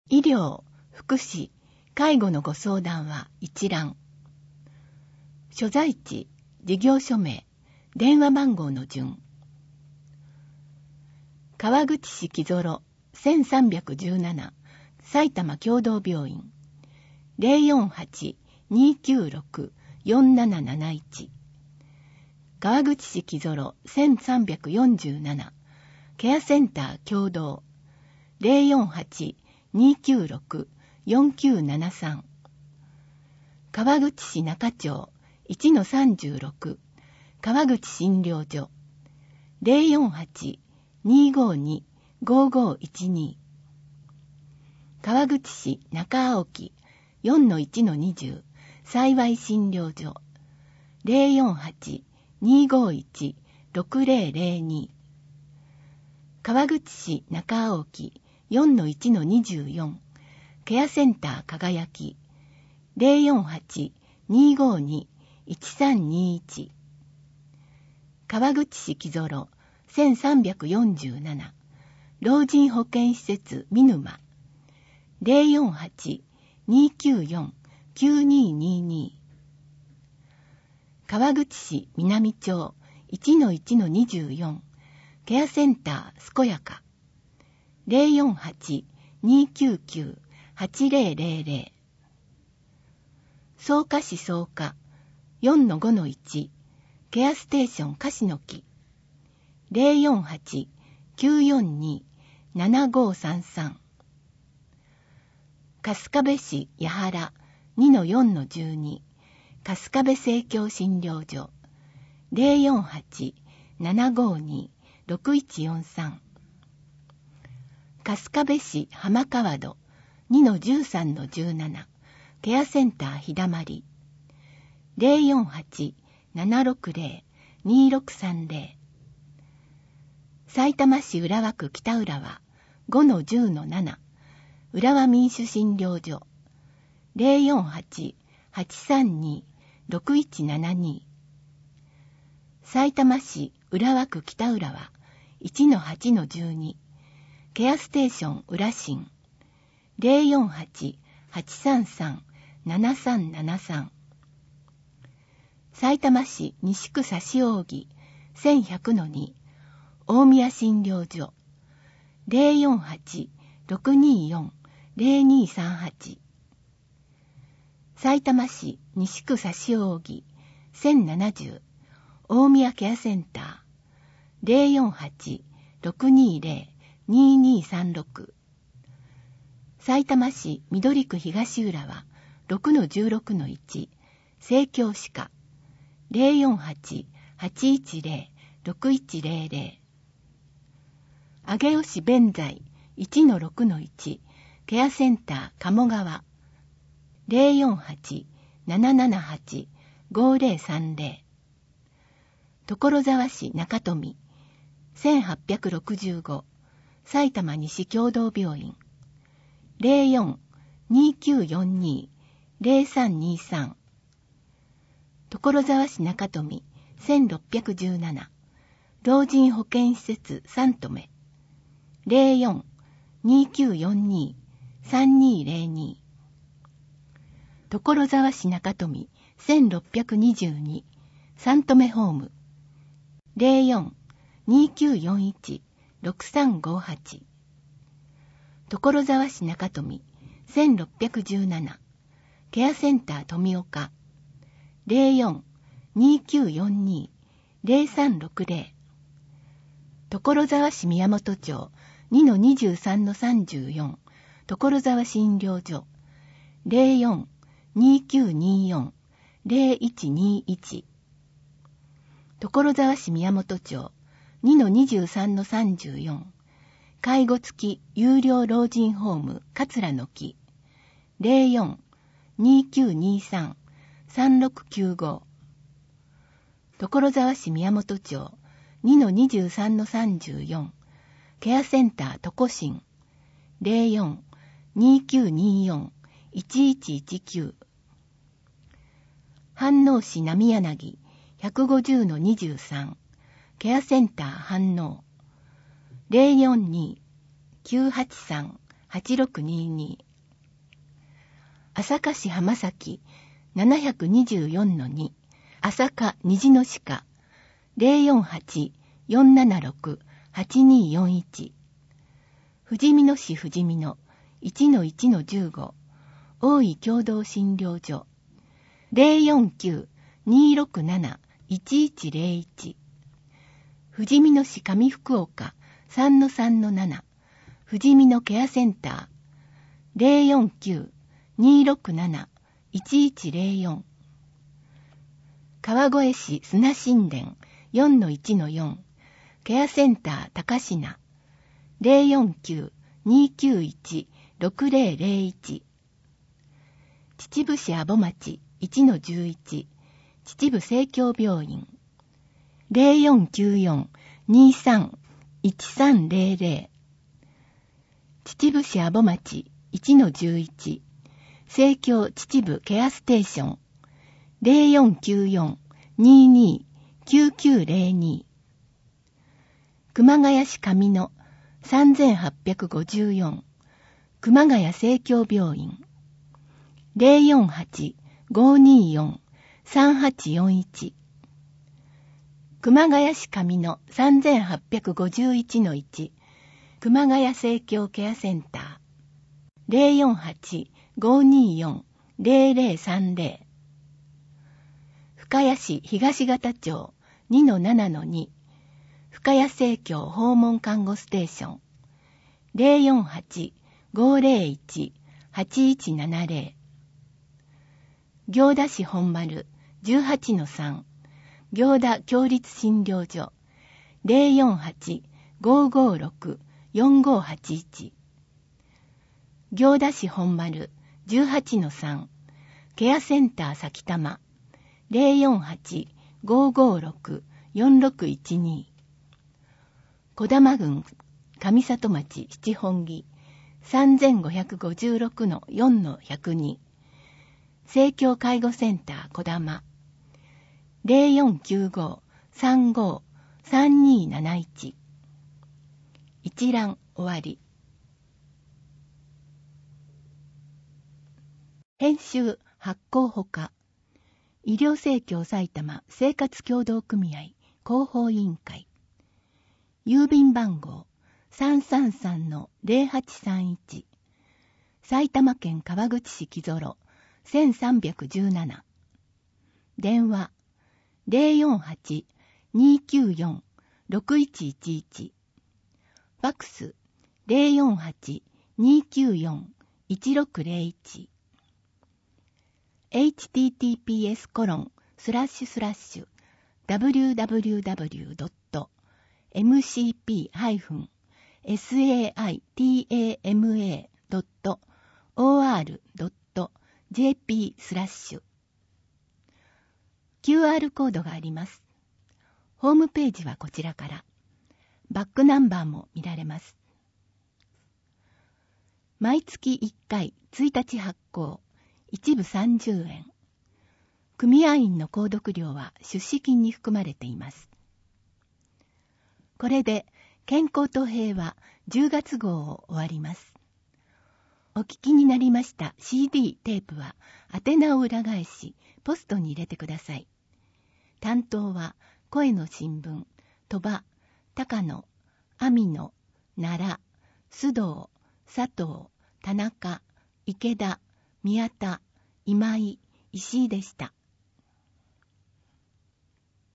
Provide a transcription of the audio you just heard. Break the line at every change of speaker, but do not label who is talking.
医療、福祉、介護のご相談は一覧。所在地、事業所名、電話番号の順。川口市木曽1317埼玉共同病院 048-296-4771 川口市木曽1347ケアセンター共同 048-296-4973 川口市中町 1-36 川口診療所 048-252-5512 川口市中青木 4-1-20 幸い診療所 048-251-6002 川口市中青木 4-1-24 ケアセンター輝き 048-252-1321 川口市木曽1347老人保健施設見沼 048-294-9222 川口市南町 1-1-24 ケアセンター健やか 048-299-8000 草加市草加 4-5-1 ケアステーション樫の木 048-942-7533 春日部市八原 2-4-12 春日部生協診療所 048-752-6143 春日部市浜川戸 2-13-17 ケアセンター日だまり 048-760-2630 埼玉市浦和区北浦和 5-10-7 浦和民主診療所 048-832-6172 埼玉市浦和区北浦和 1-8-12 ケアステーション浦新 048-833-7373 埼玉市西区指扇 1100-2 大宮診療所 048-624-0238 埼玉市西区指扇 1070 大宮ケアセンター 048-620-2236 埼玉市緑区東浦和 6-16-1 生協歯科 048-810-6100 上尾市弁財 1-6-1 ケアセンター鴨川 048-778-5030 所沢市中富 1865 埼玉西共同病院 04-2942-0323 所沢市中富 1617老人保健施設三留 04-2942-3202 所沢市中富1622三留ホーム 04-2941-6358 所沢市中富1617ケアセンター富岡 04-2942-0360 所沢市宮本町 2-23-34 所沢診療所 04-2924-0121 所沢市宮本町 2-23-34 介護付き有料老人ホーム桂の木 04-2923-3695 所沢市宮本町 2-23-34 ケアセンター床新 04-2924-1119 飯能市浪柳 150-23 ケアセンター飯能 042-983 8622。朝霞市浜崎 724-2 朝霞虹の鹿 048-476-8241。富士見野市富士見野 1-1-15 大井共同診療所 049-267-1101。富士見野市上福岡 3-3-7 富士見野ケアセンター 049-267-1104。川越市砂神殿 4-1-4 ケアセンター高階 049-291-6001。秩父市阿母町 1-11 秩父生協病院 0494-23-1300。秩父市阿母町 1-11 生協秩父ケアステーション 0494-22-9902。熊谷市上野 3854 熊谷生協病院 048-524-3841。熊谷市上野 3851-1 熊谷生協ケアセンター 048-524-0030。深谷市東方町 2-7-2 深谷生協訪問看護ステーション 048-501-8170。行田市本丸 18-3 行田共立診療所 048-556-4581。行田市本丸 18-3 ケアセンター埼玉 048-556-4612。児玉郡上里町七本木 3556-4-102 生協介護センター児玉 0495-35-3271。一覧終わり。編集発行ほか医療生協埼玉生活協同組合広報委員会。郵便番号 333-0831 埼玉県川口市木曽1317。電話 048-294-6111。ファクス 048-294-1601。https://www.mcp-saitama.or.jp/ QR コードがあります。ホームページはこちらから。バックナンバーも見られます。毎月1回1日発行、一部30円。組合員の購読料は出資金に含まれています。これで健康と平和10月号を終わります。お聞きになりました CD テープは宛名を裏返しポストに入れてください。担当は声の新聞、鳥羽、高野、網野、奈良、須藤、佐藤、田中、池田、宮田、今井、石井でした。